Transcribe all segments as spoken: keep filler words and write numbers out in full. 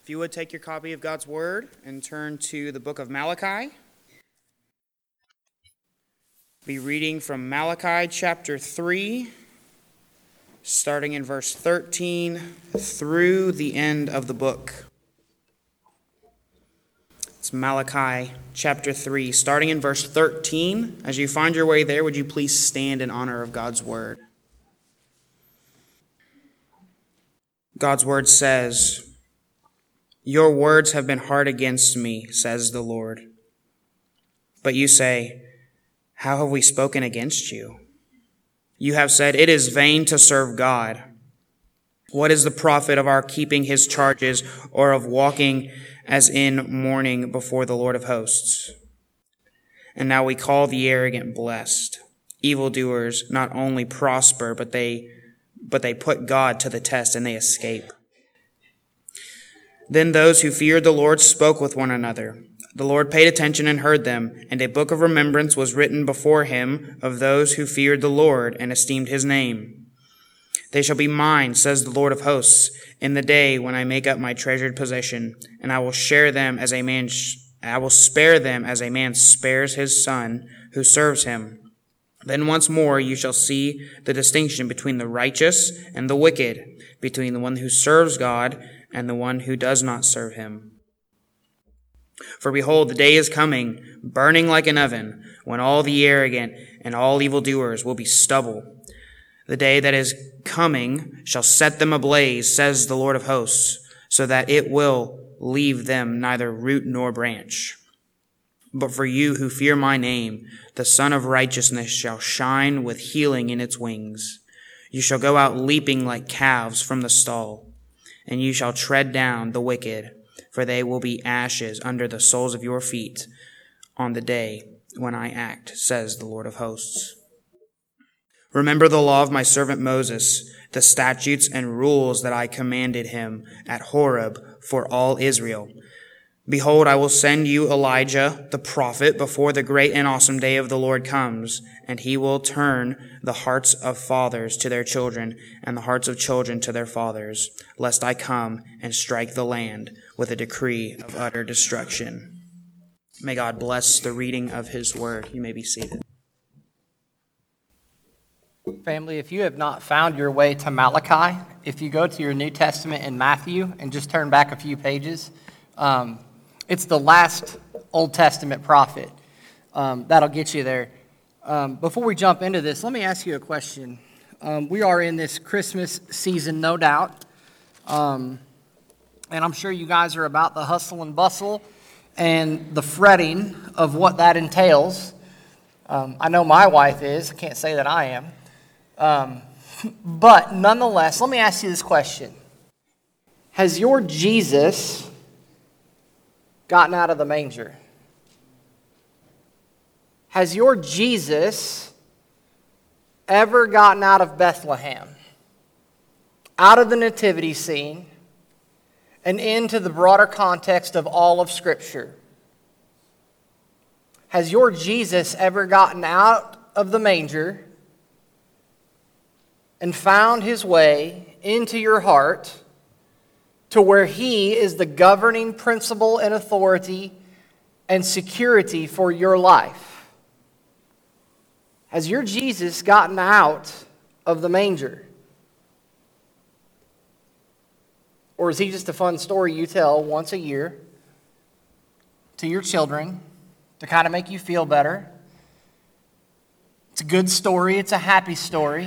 If you would take your copy of God's Word and turn to the book of Malachi. Be reading from Malachi chapter three, starting in verse thirteen through the end of the book. It's Malachi chapter three, starting in verse thirteen. As you find your way there, would you please stand in honor of God's Word? God's Word says, "Your words have been hard against me, says the Lord. But you say, how have we spoken against you? You have said, it is vain to serve God. What is the profit of our keeping his charges or of walking as in mourning before the Lord of hosts? And now we call the arrogant blessed. Evildoers not only prosper, but they, but they put God to the test and they escape." Then those who feared the Lord spoke with one another. The Lord paid attention and heard them, and a book of remembrance was written before him of those who feared the Lord and esteemed his name. They shall be mine, says the Lord of hosts, in the day when I make up my treasured possession, and I will share them as a man, sh- I will spare them as a man spares his son who serves him. Then once more you shall see the distinction between the righteous and the wicked, between the one who serves God and the one who does not serve him. For behold, the day is coming, burning like an oven, when all the arrogant and all evildoers will be stubble. The day that is coming shall set them ablaze, says the Lord of hosts, so that it will leave them neither root nor branch. But for you who fear my name, the Son of Righteousness shall shine with healing in its wings. You shall go out leaping like calves from the stall, and you shall tread down the wicked, for they will be ashes under the soles of your feet on the day when I act, says the Lord of hosts. Remember the law of my servant Moses, the statutes and rules that I commanded him at Horeb for all Israel. Behold, I will send you Elijah the prophet before the great and awesome day of the Lord comes, and he will turn the hearts of fathers to their children and the hearts of children to their fathers, lest I come and strike the land with a decree of utter destruction." May God bless the reading of his word. You may be seated. Family, if you have not found your way to Malachi, if you go to your New Testament in Matthew and just turn back a few pages, um, it's the last Old Testament prophet. Um, that'll get you there. Um, before we jump into this, let me ask you a question. Um, we are in this Christmas season, no doubt. Um, and I'm sure you guys are about the hustle and bustle and the fretting of what that entails. Um, I know my wife is. I can't say that I am. Um, but nonetheless, let me ask you this question. Has your Jesus gotten out of the manger? Has your Jesus ever gotten out of Bethlehem, out of the nativity scene, and into the broader context of all of Scripture? Has your Jesus ever gotten out of the manger and found his way into your heart to where he is the governing principle and authority and security for your life? Has your Jesus gotten out of the manger? Or is he just a fun story you tell once a year to your children to kind of make you feel better? It's a good story. It's a happy story.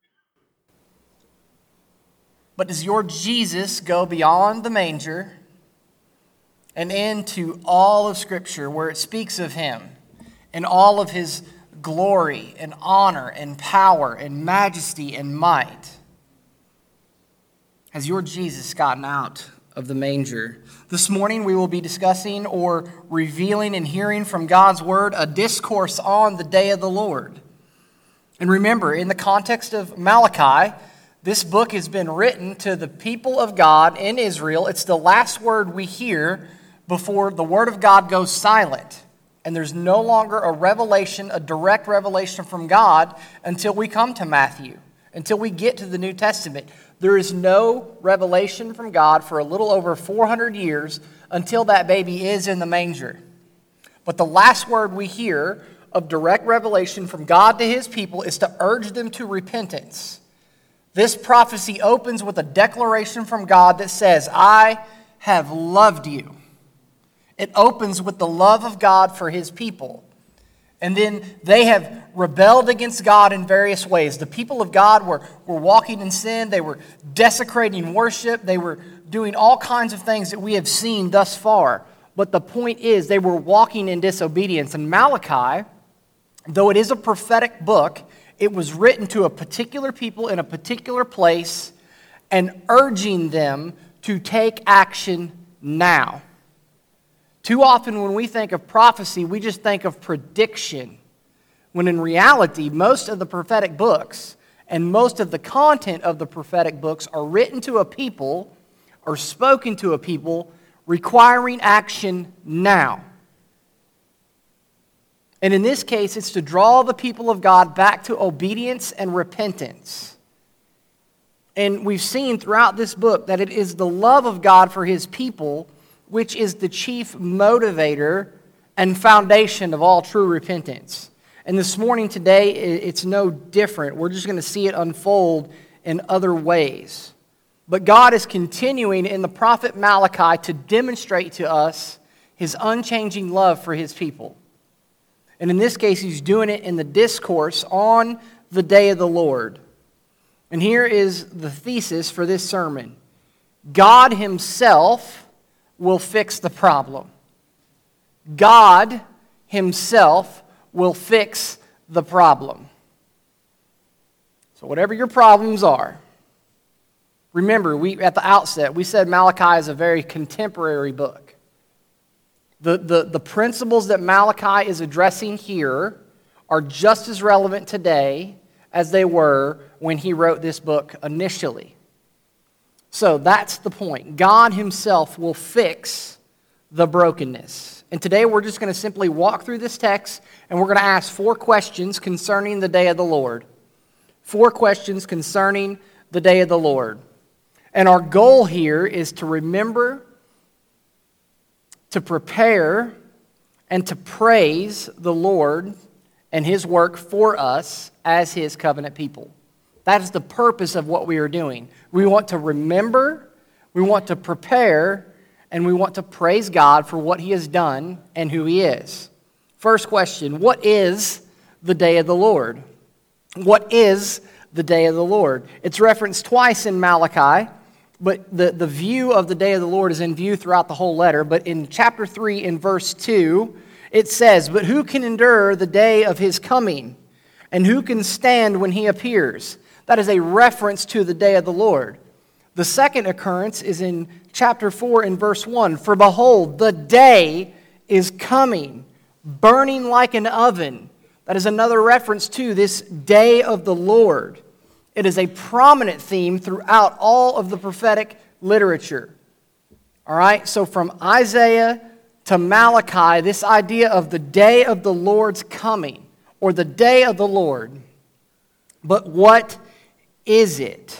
But does your Jesus go beyond the manger and into all of Scripture where it speaks of him and all of his glory and honor and power and majesty and might? Has your Jesus gotten out of the manger? This morning we will be discussing or revealing and hearing from God's Word a discourse on the day of the Lord. And remember, in the context of Malachi, this book has been written to the people of God in Israel. It's the last word we hear before the Word of God goes silent. And there's no longer a revelation, a direct revelation from God until we come to Matthew, until we get to the New Testament. There is no revelation from God for a little over four hundred years until that baby is in the manger. But the last word we hear of direct revelation from God to his people is to urge them to repentance. This prophecy opens with a declaration from God that says, I have loved you. It opens with the love of God for his people. And then they have rebelled against God in various ways. The people of God were, were walking in sin. They were desecrating worship. They were doing all kinds of things that we have seen thus far. But the point is, they were walking in disobedience. And Malachi, though it is a prophetic book, it was written to a particular people in a particular place and urging them to take action now. Too often when we think of prophecy, we just think of prediction, when in reality, most of the prophetic books and most of the content of the prophetic books are written to a people or spoken to a people requiring action now. And in this case, it's to draw the people of God back to obedience and repentance. And we've seen throughout this book that it is the love of God for his people which is the chief motivator and foundation of all true repentance. And this morning, today, it's no different. We're just going to see it unfold in other ways. But God is continuing in the prophet Malachi to demonstrate to us his unchanging love for his people. And in this case, he's doing it in the discourse on the day of the Lord. And here is the thesis for this sermon. God himself will fix the problem. God himself will fix the problem. So whatever your problems are, remember, we at the outset, we said Malachi is a very contemporary book. The, the, the principles that Malachi is addressing here are just as relevant today as they were when he wrote this book initially. So that's the point. God himself will fix the brokenness. And today we're just going to simply walk through this text and we're going to ask four questions concerning the day of the Lord. Four questions concerning the day of the Lord. And our goal here is to remember, to prepare, and to praise the Lord and his work for us as his covenant people. That is the purpose of what we are doing. We want to remember, we want to prepare, and we want to praise God for what he has done and who he is. First question, what is the day of the Lord? What is the day of the Lord? It's referenced twice in Malachi, but the, the view of the day of the Lord is in view throughout the whole letter. But in chapter three, in verse two, it says, "But who can endure the day of his coming? And who can stand when he appears?" That is a reference to the day of the Lord. The second occurrence is in chapter four in verse one. "For behold, the day is coming, burning like an oven." That is another reference to this day of the Lord. It is a prominent theme throughout all of the prophetic literature. All right, so from Isaiah to Malachi, this idea of the day of the Lord's coming, or the day of the Lord. But what is it?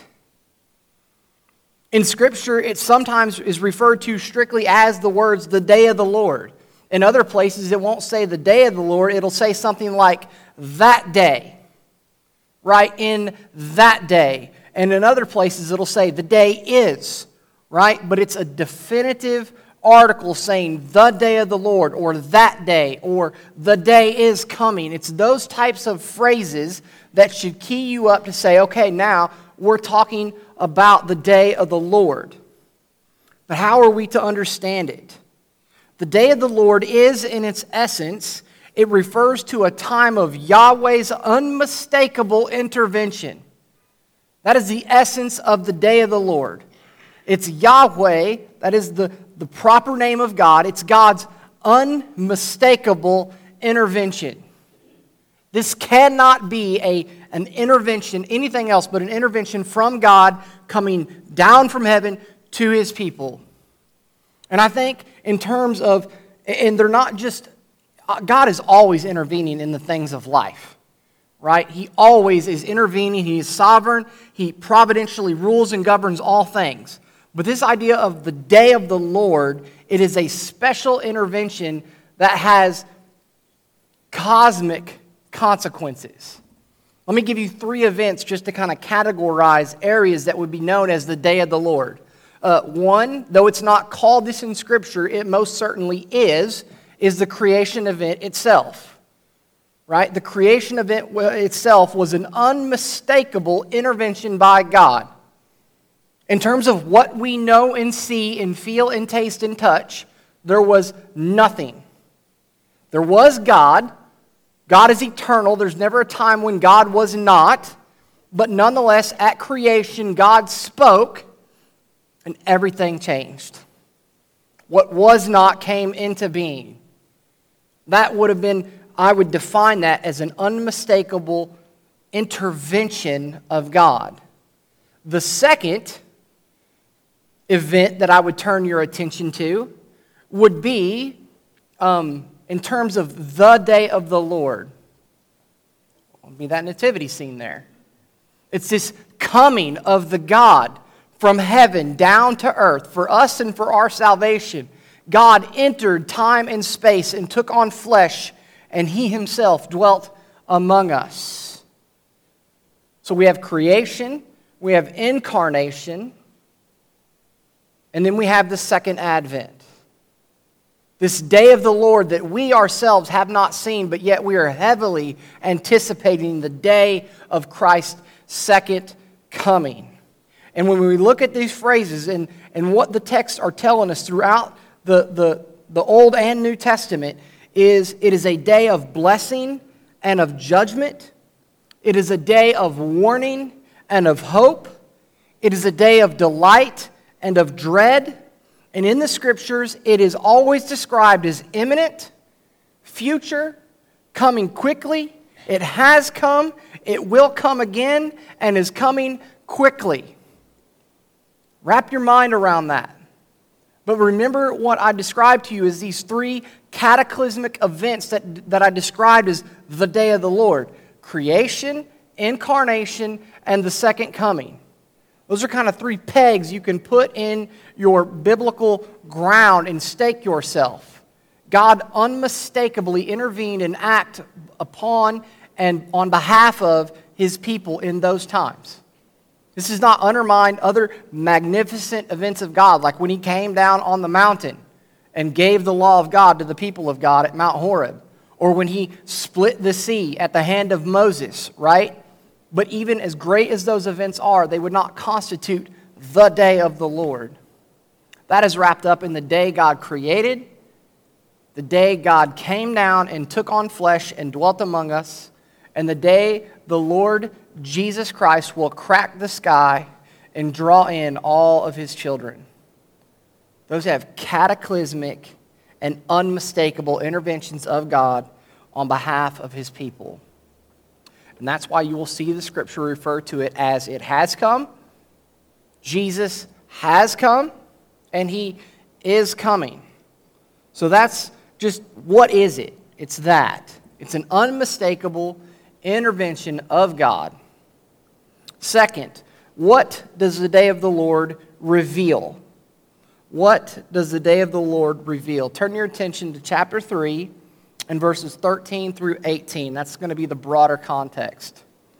In Scripture, it sometimes is referred to strictly as the words, the day of the Lord. In other places, it won't say the day of the Lord. It'll say something like that day, right? In that day. And in other places, it'll say the day is, right? But it's a definitive article saying the day of the Lord, or that day, or the day is coming. It's those types of phrases that should key you up to say, okay, now we're talking about the day of the Lord. But how are we to understand it? The day of the Lord is, in its essence, it refers to a time of Yahweh's unmistakable intervention. That is the essence of the day of the Lord. It's Yahweh, that is the, the proper name of God. It's God's unmistakable intervention. This cannot be a, an intervention, anything else but an intervention from God coming down from heaven to his people. And I think in terms of, and they're not just, God is always intervening in the things of life, right? He always is intervening. He is sovereign. He providentially rules and governs all things. But this idea of the day of the Lord, it is a special intervention that has cosmic consequences. Let me give you three events just to kind of categorize areas that would be known as the day of the Lord. Uh, one, though it's not called this in Scripture, it most certainly is, is the creation event itself. Right? The creation event itself was an unmistakable intervention by God. In terms of what we know and see and feel and taste and touch, there was nothing. There was God. God is eternal. There's never a time when God was not. But nonetheless, at creation, God spoke and everything changed. What was not came into being. That would have been, I would define that as an unmistakable intervention of God. The second event that I would turn your attention to would be um, in terms of the day of the Lord. Would be that nativity scene there. It's this coming of the God from heaven down to earth for us and for our salvation. God entered time and space and took on flesh, and He Himself dwelt among us. So we have creation, we have incarnation, and then we have the second advent. This day of the Lord that we ourselves have not seen, but yet we are heavily anticipating the day of Christ's second coming. And when we look at these phrases and, and what the texts are telling us throughout the, the, the Old and New Testament, is it is a day of blessing and of judgment. It is a day of warning and of hope. It is a day of delight and of dread. And in the Scriptures, it is always described as imminent, future, coming quickly. It has come, it will come again, and is coming quickly. Wrap your mind around that. But remember what I described to you as these three cataclysmic events that, that I described as the day of the Lord. Creation, incarnation, and the second coming. Those are kind of three pegs you can put in your biblical ground and stake yourself. God unmistakably intervened and acted upon and on behalf of His people in those times. This does not undermine other magnificent events of God, like when He came down on the mountain and gave the law of God to the people of God at Mount Horeb, or when He split the sea at the hand of Moses, right? But even as great as those events are, they would not constitute the day of the Lord. That is wrapped up in the day God created, the day God came down and took on flesh and dwelt among us, and the day the Lord Jesus Christ will crack the sky and draw in all of His children. Those have cataclysmic and unmistakable interventions of God on behalf of His people. And that's why you will see the Scripture refer to it as it has come, Jesus has come, and He is coming. So that's just, what is it? It's that. It's an unmistakable intervention of God. Second, what does the day of the Lord reveal? What does the day of the Lord reveal? Turn your attention to chapter three and verses thirteen through eighteen. That's going to be the broader context.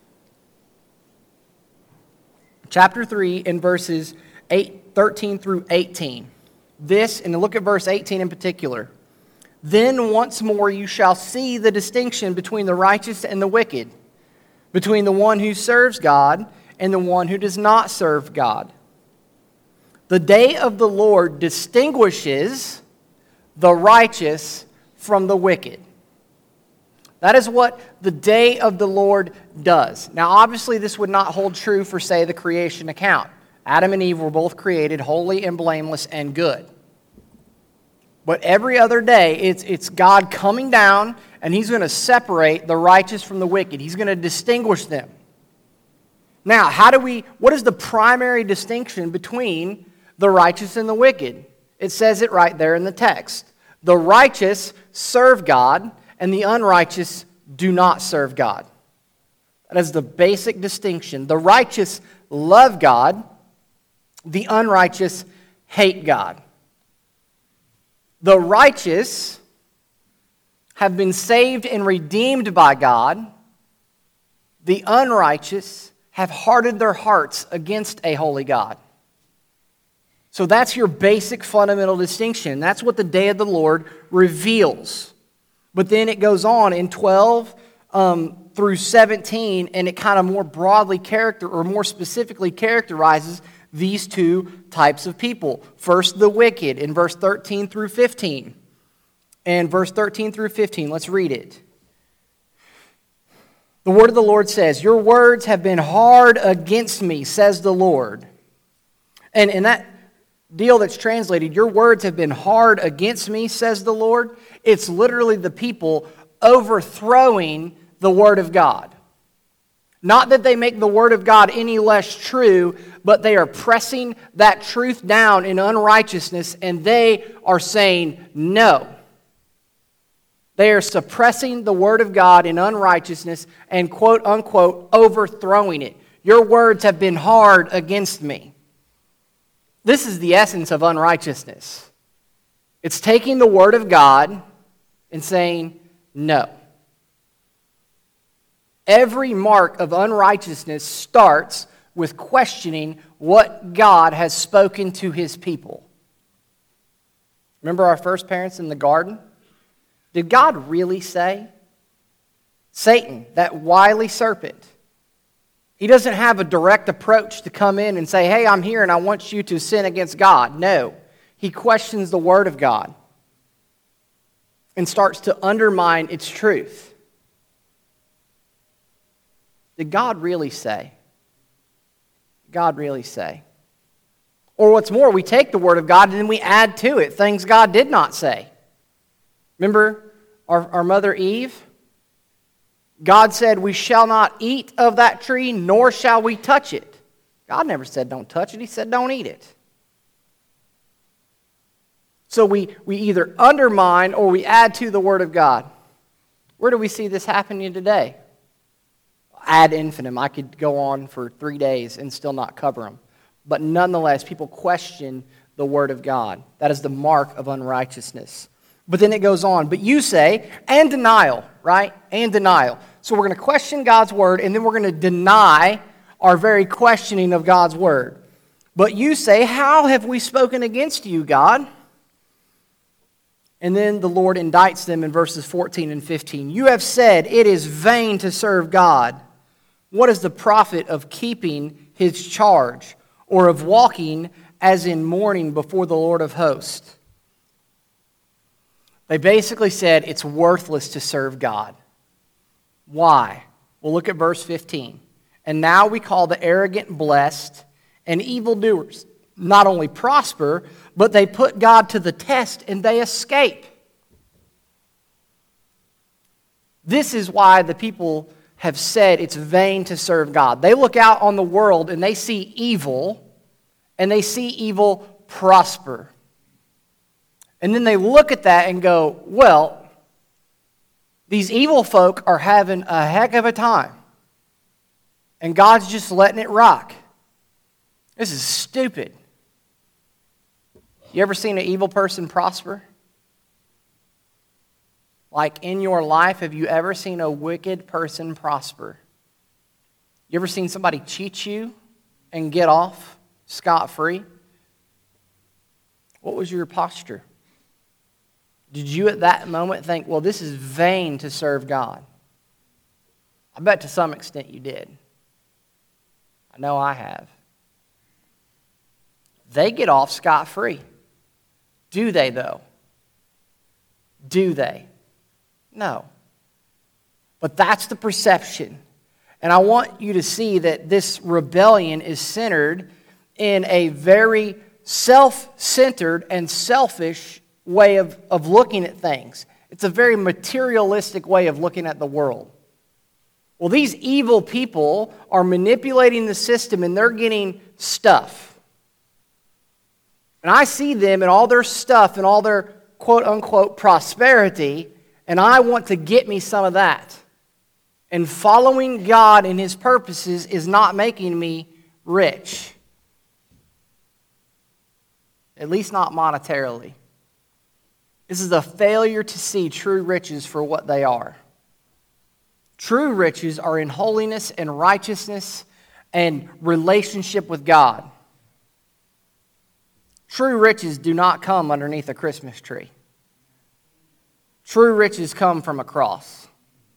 Chapter three and verses eight, thirteen through eighteen. This, and look at verse eighteen in particular. Then once more you shall see the distinction between the righteous and the wicked, between the one who serves God and the one who does not serve God. The day of the Lord distinguishes the righteous from the wicked. That is what the day of the Lord does. Now, obviously, this would not hold true for, say, the creation account. Adam and Eve were both created holy and blameless and good. But every other day, it's, it's God coming down, and He's going to separate the righteous from the wicked. He's going to distinguish them. Now, how do we, what is the primary distinction between the righteous and the wicked? It says it right there in the text. The righteous serve God, and the unrighteous do not serve God. That is the basic distinction. The righteous love God. The unrighteous hate God. The righteous have been saved and redeemed by God. The unrighteous have hardened their hearts against a holy God. So that's your basic fundamental distinction. That's what the day of the Lord reveals. But then it goes on in twelve um, through seventeen, and it kind of more broadly character or more specifically characterizes these two types of people. First, the wicked in verse thirteen through fifteen. And verse thirteen through fifteen, let's read it. The word of the Lord says, "Your words have been hard against me, says the Lord." And in that deal that's translated, "Your words have been hard against me, says the Lord," it's literally the people overthrowing the word of God. Not that they make the word of God any less true, but they are pressing that truth down in unrighteousness, and they are saying no. They are suppressing the word of God in unrighteousness and quote unquote overthrowing it. Your words have been hard against me. This is the essence of unrighteousness. It's taking the word of God and saying no. Every mark of unrighteousness starts with questioning what God has spoken to his people. Remember our first parents in the garden? Did God really say? Satan, that wily serpent, he doesn't have a direct approach to come in and say, "Hey, I'm here and I want you to sin against God." No, he questions the word of God and starts to undermine its truth. Did God really say? Did God really say? Or what's more, we take the word of God and then we add to it things God did not say. Remember our, our mother Eve? God said, "We shall not eat of that tree, nor shall we touch it." God never said don't touch it. He said don't eat it. So we, we either undermine or we add to the word of God. Where do we see this happening today? Ad infinitum. I could go on for three days and still not cover them. But nonetheless, people question the word of God. That is the mark of unrighteousness. But then it goes on. But you say, and denial, right? And denial. So we're going to question God's word, and then we're going to deny our very questioning of God's word. But you say, "How have we spoken against you, God?" And then the Lord indicts them in verses fourteen and fifteen. "You have said, it is vain to serve God. What is the profit of keeping his charge, or of walking as in mourning before the Lord of hosts?" They basically said it's worthless to serve God. Why? Well, look at verse fifteen. "And now we call the arrogant blessed, and evildoers not only prosper, but they put God to the test and they escape." This is why the people have said it's vain to serve God. They look out on the world and they see evil, and they see evil prosper. And then they look at that and go, well, these evil folk are having a heck of a time, and God's just letting it rock. This is stupid. You ever seen an evil person prosper? Like in your life, have you ever seen a wicked person prosper? You ever seen somebody cheat you and get off scot-free? What was your posture? Did you at that moment think, well, this is vain to serve God? I bet to some extent you did. I know I have. They get off scot-free. Do they, though? Do they? No. But that's the perception. And I want you to see that this rebellion is centered in a very self-centered and selfish way of, of looking at things. It's a very materialistic way of looking at the world. Well, these evil people are manipulating the system and they're getting stuff. And I see them and all their stuff and all their quote-unquote prosperity, and I want to get me some of that. And following God and His purposes is not making me rich. At least not monetarily. This is a failure to see true riches for what they are. True riches are in holiness and righteousness and relationship with God. True riches do not come underneath a Christmas tree. True riches come from a cross.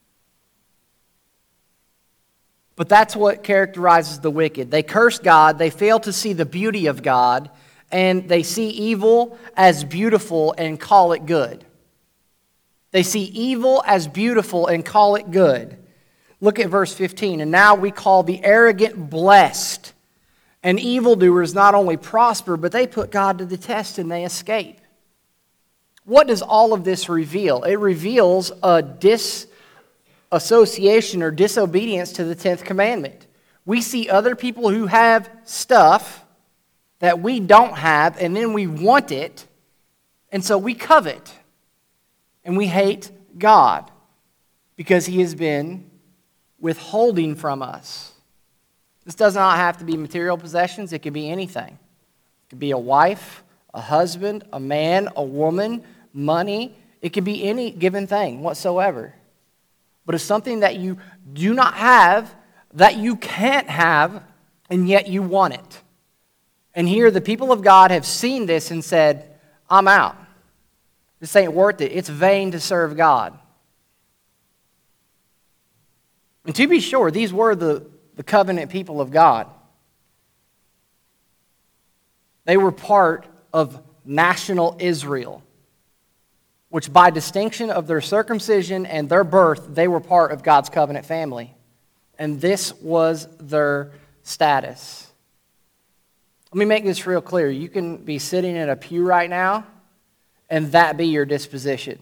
But that's what characterizes the wicked. They curse God, they fail to see the beauty of God, and they see evil as beautiful and call it good. They see evil as beautiful and call it good. Look at verse fifteen. And now we call the arrogant blessed, and evildoers not only prosper, but they put God to the test and they escape. What does all of this reveal? It reveals a disassociation or disobedience to the tenth commandment. We see other people who have stuff that we don't have, and then we want it, and so we covet. And we hate God because He has been withholding from us. This does not have to be material possessions. It could be anything. It could be a wife, a husband, a man, a woman, money. It could be any given thing whatsoever. But it's something that you do not have, that you can't have, and yet you want it. And here the people of God have seen this and said, I'm out. This ain't worth it. It's vain to serve God. And to be sure, these were the, the covenant people of God. They were part of national Israel, which by distinction of their circumcision and their birth, they were part of God's covenant family. And this was their status. Let me make this real clear. You can be sitting in a pew right now, and that be your disposition.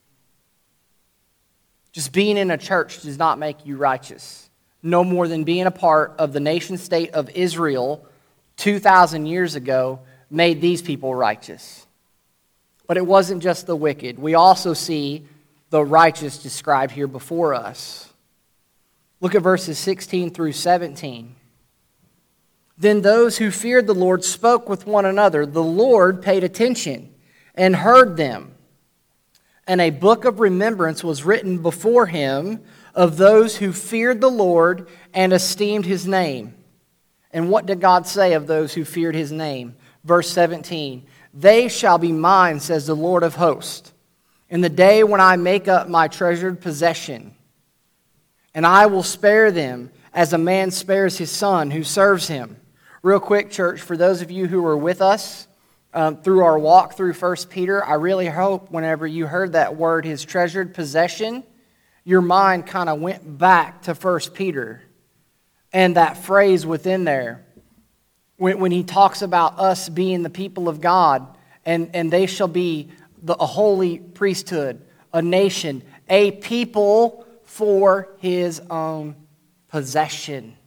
Just being in a church does not make you righteous. No more than being a part of the nation state of Israel two thousand years ago made these people righteous. But it wasn't just the wicked. We also see the righteous described here before us. Look at verses sixteen through seventeen. Then those who feared the Lord spoke with one another. The Lord paid attention and heard them. And a book of remembrance was written before Him of those who feared the Lord and esteemed His name. And what did God say of those who feared His name? Verse seventeen. They shall be mine, says the Lord of hosts, in the day when I make up my treasured possession. And I will spare them as a man spares his son who serves him. Real quick, church, for those of you who were with us um, through our walk through First Peter, I really hope whenever you heard that word, his treasured possession, your mind kind of went back to First Peter and that phrase within there when, when he talks about us being the people of God, and, and they shall be the, a holy priesthood, a nation, a people for His own possession.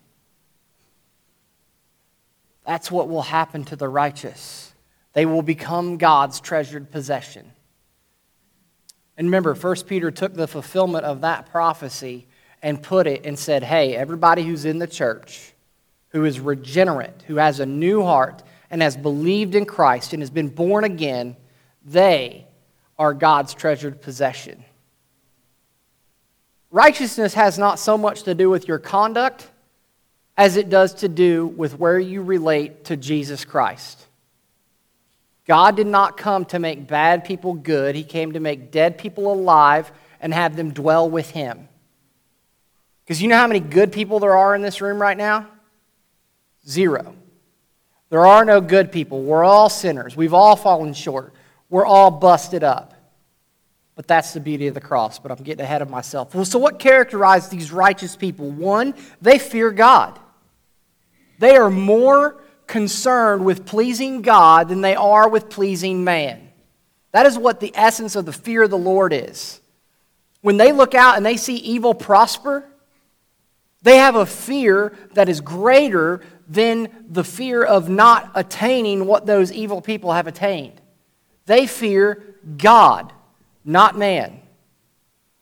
That's what will happen to the righteous. They will become God's treasured possession. And remember, First Peter took the fulfillment of that prophecy and put it and said, hey, everybody who's in the church, who is regenerate, who has a new heart, and has believed in Christ and has been born again, they are God's treasured possession. Righteousness has not so much to do with your conduct as it does to do with where you relate to Jesus Christ. God did not come to make bad people good. He came to make dead people alive and have them dwell with Him. Because you know how many good people there are in this room right now? Zero. There are no good people. We're all sinners. We've all fallen short. We're all busted up. But that's the beauty of the cross. But I'm getting ahead of myself. Well, so what characterizes these righteous people? One, they fear God. They are more concerned with pleasing God than they are with pleasing man. That is what the essence of the fear of the Lord is. When they look out and they see evil prosper, they have a fear that is greater than the fear of not attaining what those evil people have attained. They fear God, not man.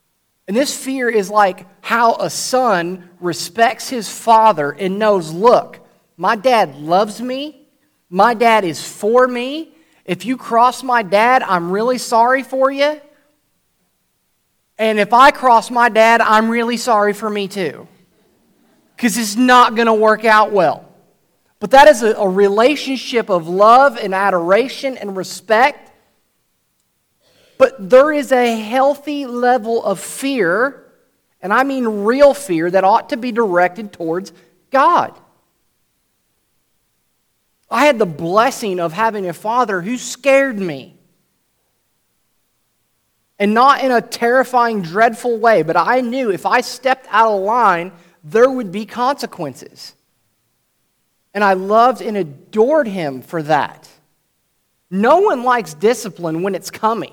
And this fear is like how a son respects his father and knows, look, my dad loves me. My dad is for me. If you cross my dad, I'm really sorry for you. And if I cross my dad, I'm really sorry for me too. Because it's not going to work out well. But that is a, a relationship of love and adoration and respect. But there is a healthy level of fear, and I mean real fear, that ought to be directed towards God. I had the blessing of having a father who scared me. And not in a terrifying, dreadful way, but I knew if I stepped out of line, there would be consequences. And I loved and adored him for that. No one likes discipline when it's coming.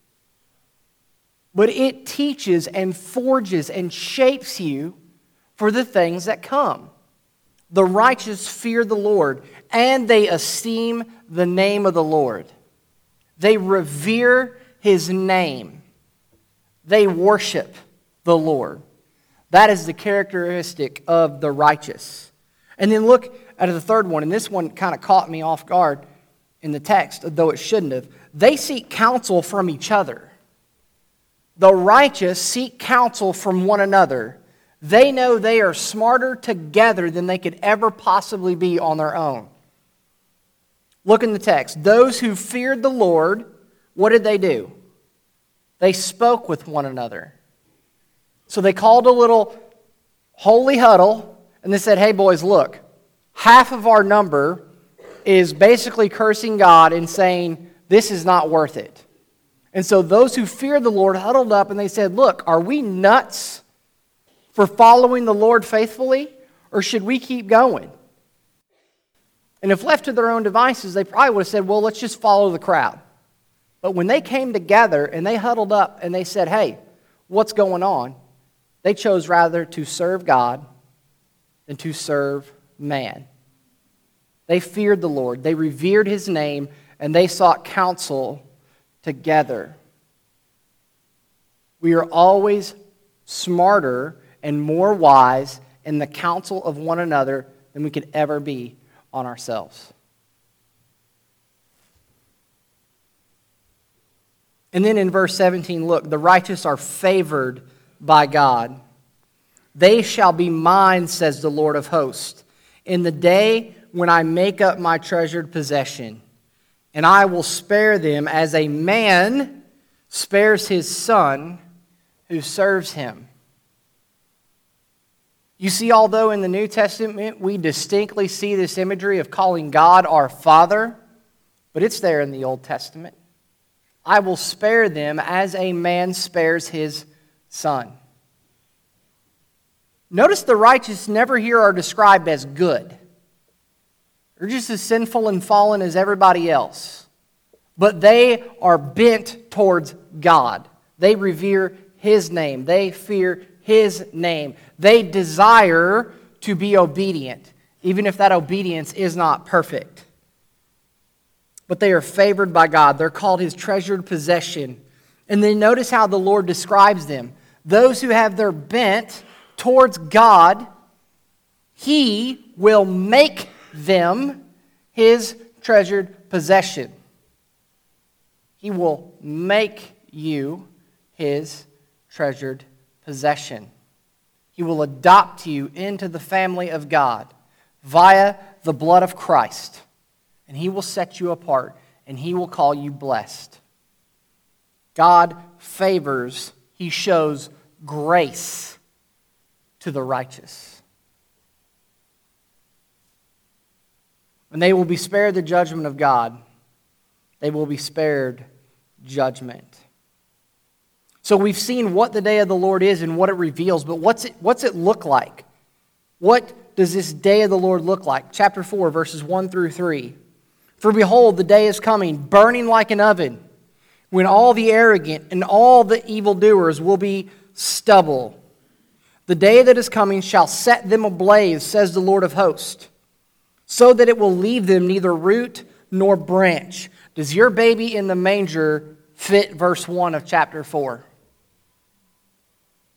But it teaches and forges and shapes you for the things that come. The righteous fear the Lord, and they esteem the name of the Lord. They revere his name. They worship the Lord. That is the characteristic of the righteous. And then look at the third one, and this one kind of caught me off guard in the text, though it shouldn't have. They seek counsel from each other. The righteous seek counsel from one another. They know they are smarter together than they could ever possibly be on their own. Look in the text. Those who feared the Lord, what did they do? They spoke with one another. So they called a little holy huddle, and they said, hey boys, look, half of our number is basically cursing God and saying, this is not worth it. And so those who feared the Lord huddled up and they said, look, are we nuts for following the Lord faithfully, or should we keep going? And if left to their own devices, they probably would have said, well, let's just follow the crowd. But when they came together and they huddled up and they said, hey, what's going on? They chose rather to serve God than to serve man. They feared the Lord. They revered his name, and they sought counsel together. We are always smarter and more wise in the counsel of one another than we could ever be on ourselves. And then in verse seventeen, look, the righteous are favored by God. They shall be mine, says the Lord of hosts, in the day when I make up my treasured possession. And I will spare them as a man spares his son who serves him. You see, although in the New Testament we distinctly see this imagery of calling God our Father, but it's there in the Old Testament. I will spare them as a man spares his son. Notice the righteous never here are described as good. They're just as sinful and fallen as everybody else. But they are bent towards God. They revere his name. They fear his name. They desire to be obedient, even if that obedience is not perfect. But they are favored by God. They're called his treasured possession. And then notice how the Lord describes them. Those who have their bent towards God, he will make them his treasured possession. He will make you his treasured possession. He will adopt you into the family of God via the blood of Christ. And he will set you apart, and he will call you blessed. God favors, he shows grace to the righteous. And they will be spared the judgment of God. They will be spared judgment. So we've seen what the day of the Lord is and what it reveals, but what's it, what's it look like? What does this day of the Lord look like? Chapter four, verses one through three. For behold, the day is coming, burning like an oven, when all the arrogant and all the evildoers will be stubble. The day that is coming shall set them ablaze, says the Lord of hosts, so that it will leave them neither root nor branch. Does your baby in the manger fit verse one of chapter four?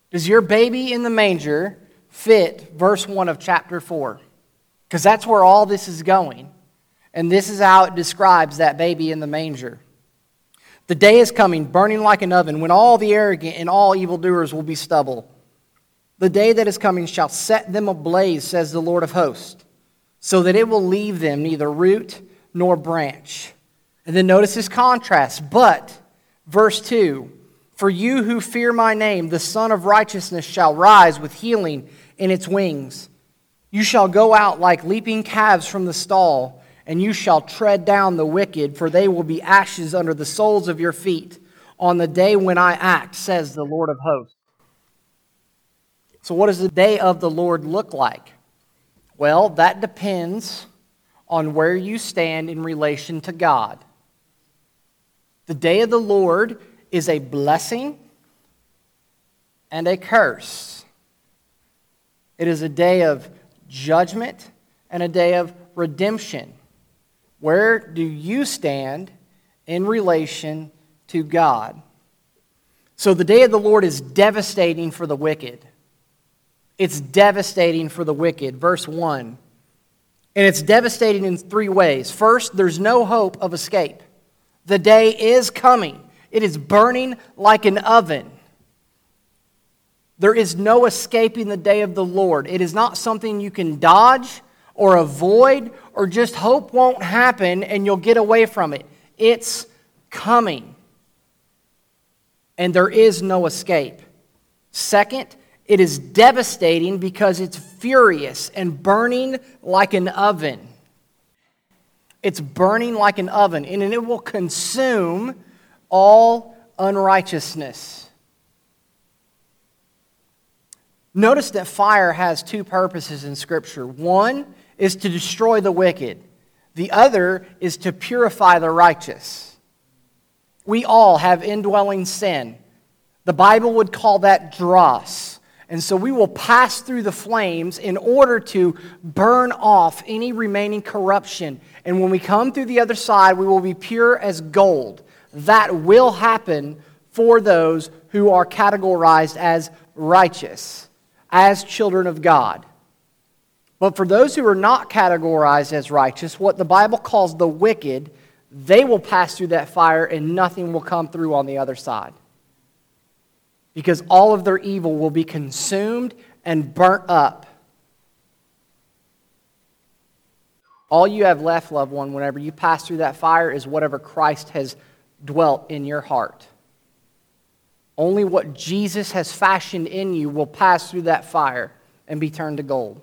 Does your baby in the manger fit verse one of chapter four? Because that's where all this is going. And this is how it describes that baby in the manger. The day is coming, burning like an oven, when all the arrogant and all evildoers will be stubble. The day that is coming shall set them ablaze, says the Lord of hosts, so that it will leave them neither root nor branch. And then notice this contrast. But, verse two, for you who fear my name, the Son of Righteousness shall rise with healing in its wings. You shall go out like leaping calves from the stall, and you shall tread down the wicked, for they will be ashes under the soles of your feet on the day when I act, says the Lord of hosts. So what does the day of the Lord look like? Well, that depends on where you stand in relation to God. The day of the Lord is a blessing and a curse. It is a day of judgment and a day of redemption. Where do you stand in relation to God? So the day of the Lord is devastating for the wicked. It's devastating for the wicked. Verse one. And it's devastating in three ways. First, there's no hope of escape. The day is coming. It is burning like an oven. There is no escaping the day of the Lord. It is not something you can dodge or avoid or just hope won't happen and you'll get away from it. It's coming. And there is no escape. Second, it is devastating because it's furious and burning like an oven. It's burning like an oven, and it will consume all unrighteousness. Notice that fire has two purposes in Scripture. One is to destroy the wicked. The other is to purify the righteous. We all have indwelling sin. The Bible would call that dross. And so we will pass through the flames in order to burn off any remaining corruption. And when we come through the other side, we will be pure as gold. That will happen for those who are categorized as righteous, as children of God. But for those who are not categorized as righteous, what the Bible calls the wicked, they will pass through that fire and nothing will come through on the other side. Because all of their evil will be consumed and burnt up. All you have left, loved one, whenever you pass through that fire is whatever Christ has dwelt in your heart. Only what Jesus has fashioned in you will pass through that fire and be turned to gold.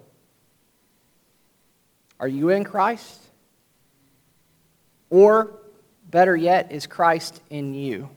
Are you in Christ? Or, better yet, is Christ in you?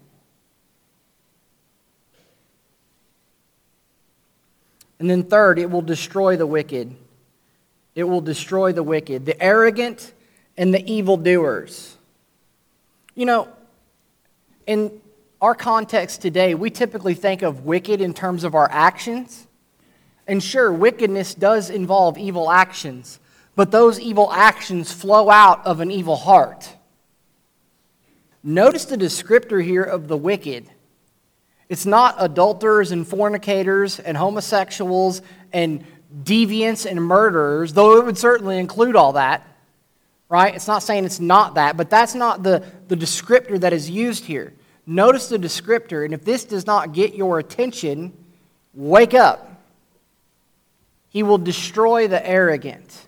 And then third, it will destroy the wicked. It will destroy the wicked, the arrogant and the evildoers. You know, in our context today, we typically think of wicked in terms of our actions. And sure, wickedness does involve evil actions, but those evil actions flow out of an evil heart. Notice the descriptor here of the wicked. It's not adulterers and fornicators and homosexuals and deviants and murderers, though it would certainly include all that, right? It's not saying it's not that, but that's not the, the descriptor that is used here. Notice the descriptor, and if this does not get your attention, wake up. He will destroy the arrogant.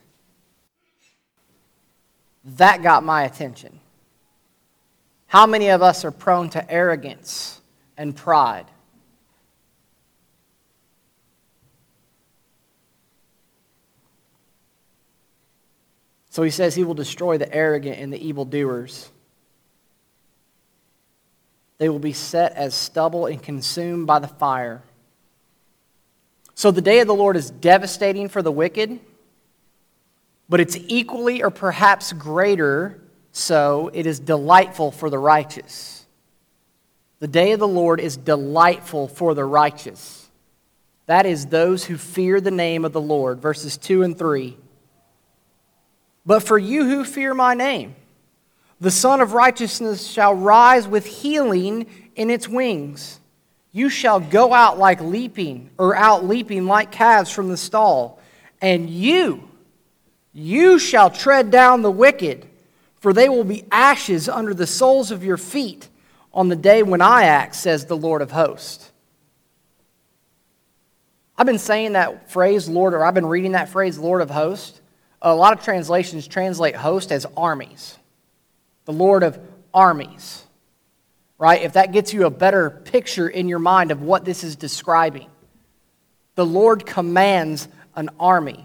That got my attention. How many of us are prone to arrogance and pride? So he says he will destroy the arrogant and the evildoers. They will be set as stubble and consumed by the fire. So the day of the Lord is devastating for the wicked, but it's equally or perhaps greater so it is delightful for the righteous. The day of the Lord is delightful for the righteous. That is those who fear the name of the Lord. Verses two and three. But for you who fear my name, the Son of Righteousness shall rise with healing in its wings. You shall go out like leaping, or out leaping like calves from the stall. And you, you shall tread down the wicked, for they will be ashes under the soles of your feet on the day when I act, says the Lord of hosts. I've been saying that phrase, Lord, or I've been reading that phrase, Lord of hosts. A lot of translations translate host as armies. The Lord of armies. Right? If that gets you a better picture in your mind of what this is describing. The Lord commands an army.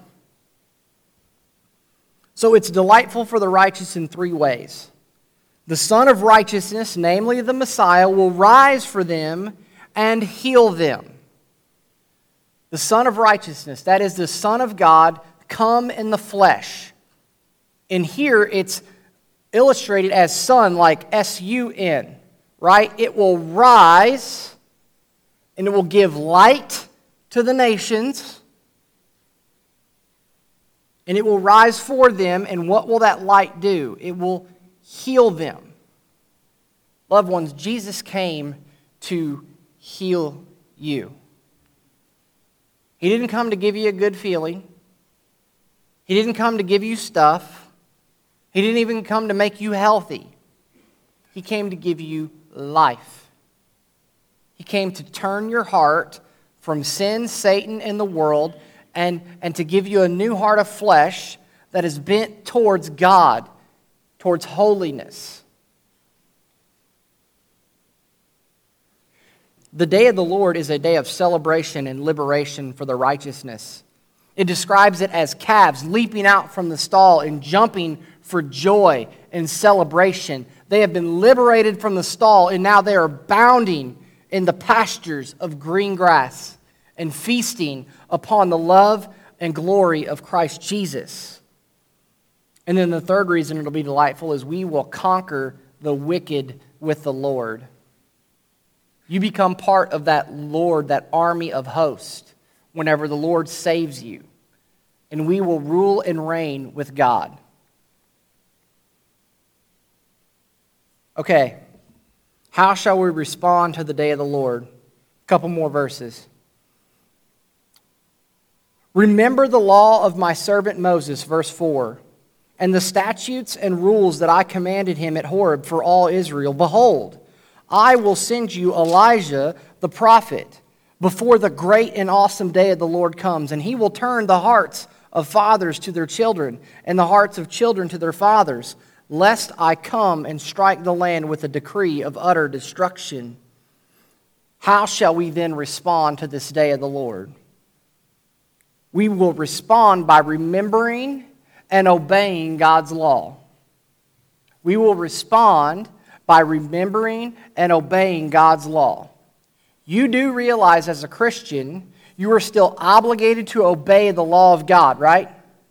So it's delightful for the righteous in three ways. The Son of Righteousness, namely the Messiah, will rise for them and heal them. The Son of Righteousness, that is the Son of God, come in the flesh. And here it's illustrated as Son, like S U N. Right? It will rise and it will give light to the nations. And it will rise for them. And what will that light do? It will heal them. Loved ones, Jesus came to heal you. He didn't come to give you a good feeling. He didn't come to give you stuff. He didn't even come to make you healthy. He came to give you life. He came to turn your heart from sin, Satan, and the world, and, and to give you a new heart of flesh that is bent towards God, towards holiness. The day of the Lord is a day of celebration and liberation for the righteousness. It describes it as calves leaping out from the stall and jumping for joy and celebration. They have been liberated from the stall, and now they are bounding in the pastures of green grass and feasting upon the love and glory of Christ Jesus. And then the third reason it'll be delightful is we will conquer the wicked with the Lord. You become part of that Lord, that army of hosts, whenever the Lord saves you. And we will rule and reign with God. Okay, how shall we respond to the day of the Lord? A couple more verses. Remember the law of my servant Moses, verse four, and the statutes and rules that I commanded him at Horeb for all Israel. Behold, I will send you Elijah the prophet before the great and awesome day of the Lord comes, and he will turn the hearts of fathers to their children and the hearts of children to their fathers, lest I come and strike the land with a decree of utter destruction. How shall we then respond to this day of the Lord? We will respond by remembering and obeying God's law. We will respond by remembering and obeying God's law. You do realize as a Christian, you are still obligated to obey the law of God, right?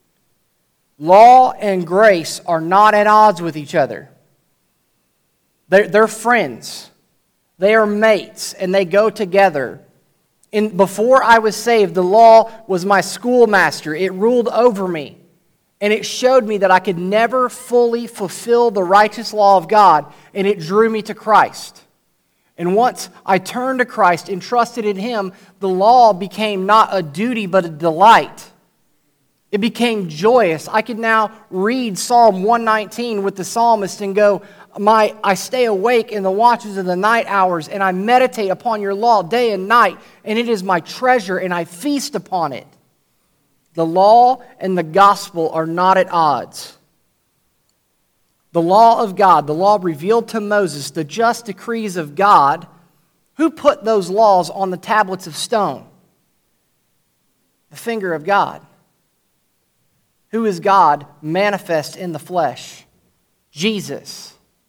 Law and grace are not at odds with each other. They're, they're friends. They are mates, and they go together. In, before I was saved, the law was my schoolmaster. It ruled over me, and it showed me that I could never fully fulfill the righteous law of God, and it drew me to Christ. And once I turned to Christ and trusted in Him, the law became not a duty but a delight. It became joyous. I could now read Psalm one nineteen with the psalmist and go, My, I stay awake in the watches of the night hours, and I meditate upon your law day and night, and it is my treasure, and I feast upon it. The law and the gospel are not at odds. The law of God, the law revealed to Moses, the just decrees of God, who put those laws on the tablets of stone? The finger of God. Who is God manifest in the flesh? Jesus.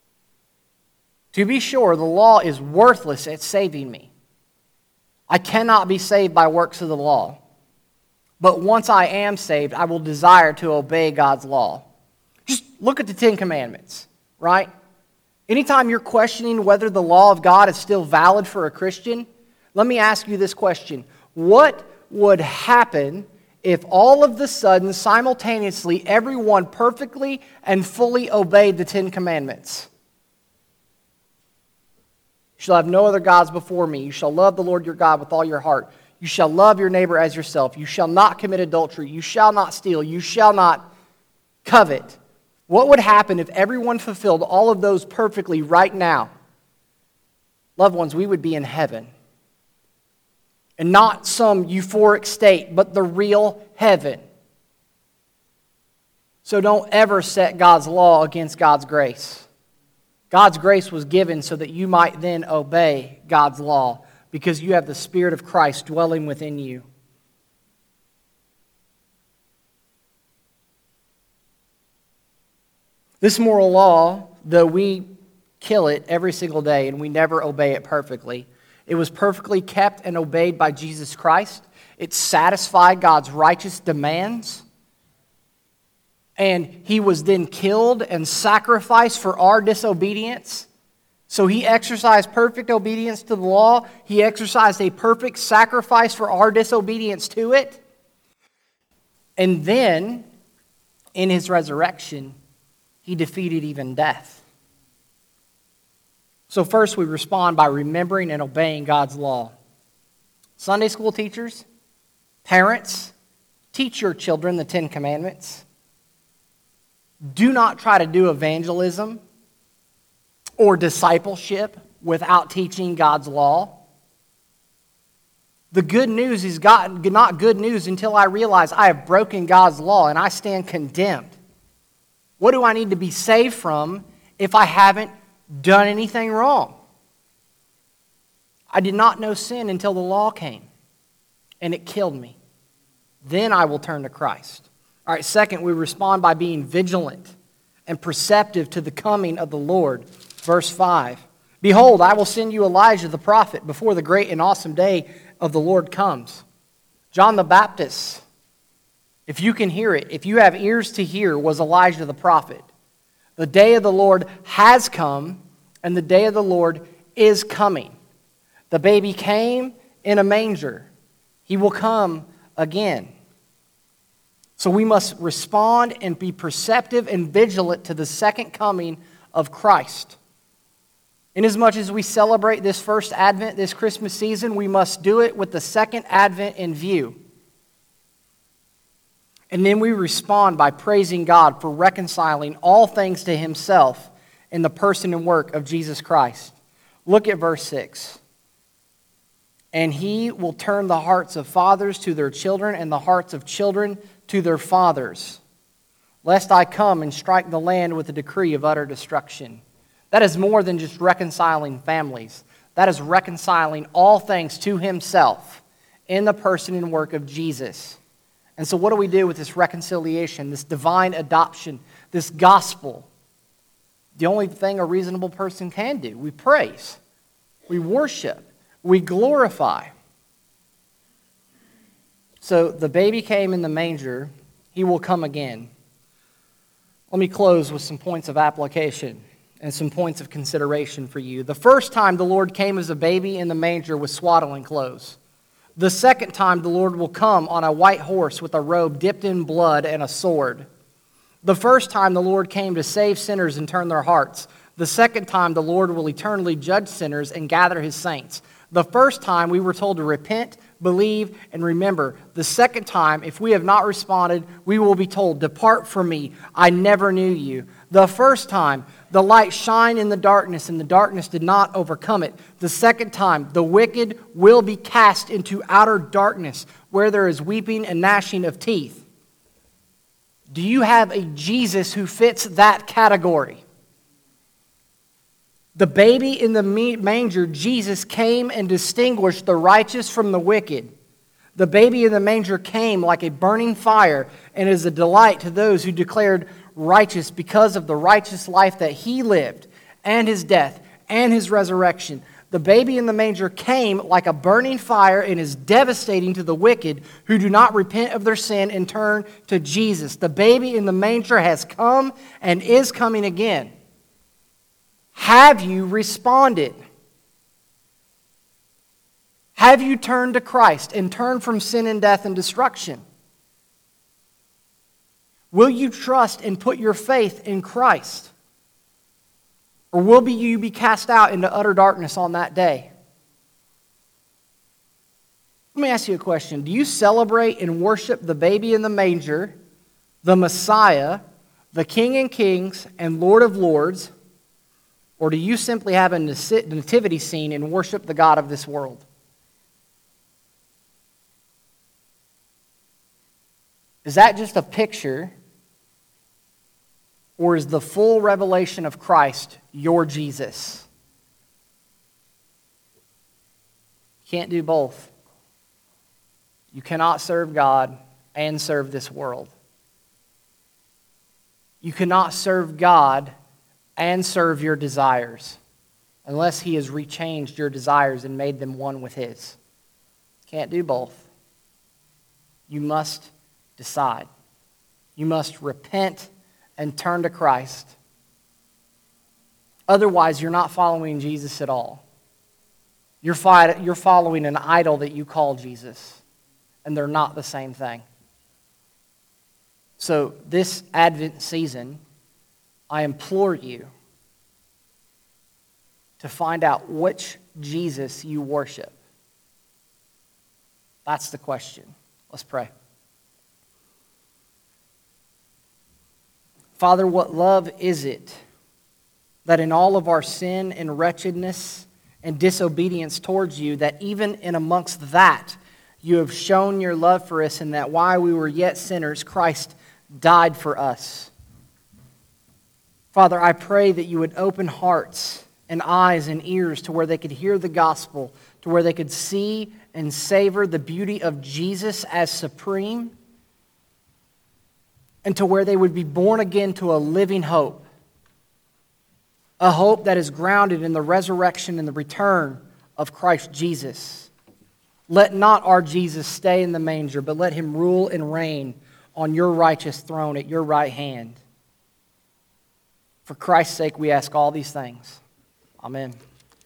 To be sure, the law is worthless at saving me. I cannot be saved by works of the law. But once I am saved, I will desire to obey God's law. Just look at the Ten Commandments, right? Anytime you're questioning whether the law of God is still valid for a Christian, let me ask you this question. What would happen if all of the sudden, simultaneously, everyone perfectly and fully obeyed the Ten Commandments? shall have no other gods before me. You shall love the Lord your God with all your heart. You shall love your neighbor as yourself. You shall not commit adultery. You shall not steal. You shall not covet. What would happen if everyone fulfilled all of those perfectly right now? Loved ones, we would be in heaven. And not some euphoric state, but the real heaven. So don't ever set God's law against God's grace. God's grace was given so that you might then obey God's law, because you have the Spirit of Christ dwelling within you. This moral law, though we kill it every single day and we never obey it perfectly, it was perfectly kept and obeyed by Jesus Christ. It satisfied God's righteous demands. And he was then killed and sacrificed for our disobedience. So he exercised perfect obedience to the law. He exercised a perfect sacrifice for our disobedience to it. And then, in his resurrection, he defeated even death. So first we respond by remembering and obeying God's law. Sunday school teachers, parents, teach your children the Ten Commandments. Do not try to do evangelism or discipleship without teaching God's law. The good news is God, not good news until I realize I have broken God's law and I stand condemned. What do I need to be saved from if I haven't done anything wrong? I did not know sin until the law came, and it killed me. Then I will turn to Christ. All right, second, we respond by being vigilant and perceptive to the coming of the Lord. Verse five, behold, I will send you Elijah the prophet before the great and awesome day of the Lord comes. John the Baptist, if you can hear it, if you have ears to hear, was Elijah the prophet. The day of the Lord has come, and the day of the Lord is coming. The baby came in a manger. He will come again. So we must respond and be perceptive and vigilant to the second coming of Christ. Inasmuch as we celebrate this first Advent, this Christmas season, we must do it with the second Advent in view. And then we respond by praising God for reconciling all things to himself in the person and work of Jesus Christ. Look at verse six. And he will turn the hearts of fathers to their children and the hearts of children to their fathers, lest I come and strike the land with a decree of utter destruction. That is more than just reconciling families. That is reconciling all things to himself in the person and work of Jesus. And so what do we do with this reconciliation, this divine adoption, this gospel? The only thing a reasonable person can do. We praise, we worship, we glorify. So the baby came in the manger, he will come again. Let me close with some points of application and some points of consideration for you. The first time the Lord came as a baby in the manger with swaddling clothes. The second time the Lord will come on a white horse with a robe dipped in blood and a sword. The first time the Lord came to save sinners and turn their hearts. The second time the Lord will eternally judge sinners and gather his saints. The first time we were told to repent, believe, and remember. The second time, if we have not responded, we will be told, depart from me, I never knew you. The first time, the light shined in the darkness, and the darkness did not overcome it. The second time, the wicked will be cast into outer darkness, where there is weeping and gnashing of teeth. Do you have a Jesus who fits that category? The baby in the manger, Jesus, came and distinguished the righteous from the wicked. The baby in the manger came like a burning fire and is a delight to those who declared righteous because of the righteous life that he lived and his death and his resurrection. The baby in the manger came like a burning fire and is devastating to the wicked who do not repent of their sin and turn to Jesus. The baby in the manger has come and is coming again. Have you responded? Have you turned to Christ and turned from sin and death and destruction? Will you trust and put your faith in Christ? Or will be you be cast out into utter darkness on that day? Let me ask you a question. Do you celebrate and worship the baby in the manger, the Messiah, the King of Kings, and Lord of Lords? Or do you simply have a nativity scene and worship the God of this world? Is that just a picture? Or is the full revelation of Christ your Jesus? You can't do both. You cannot serve God and serve this world. You cannot serve God and serve your desires unless He has rechanged your desires and made them one with His. Can't do both. You must decide. You must repent and turn to Christ. Otherwise, you're not following Jesus at all. You're, fi- you're following an idol that you call Jesus, and they're not the same thing. So this Advent season, I implore you to find out which Jesus you worship. That's the question. Let's pray. Father, what love is it that in all of our sin and wretchedness and disobedience towards you, that even in amongst that, you have shown your love for us, and that while we were yet sinners, Christ died for us. Father, I pray that you would open hearts and eyes and ears to where they could hear the gospel, to where they could see and savor the beauty of Jesus as supreme, and to where they would be born again to a living hope, a hope that is grounded in the resurrection and the return of Christ Jesus. Let not our Jesus stay in the manger, but let Him rule and reign on your righteous throne at your right hand. For Christ's sake, we ask all these things. Amen.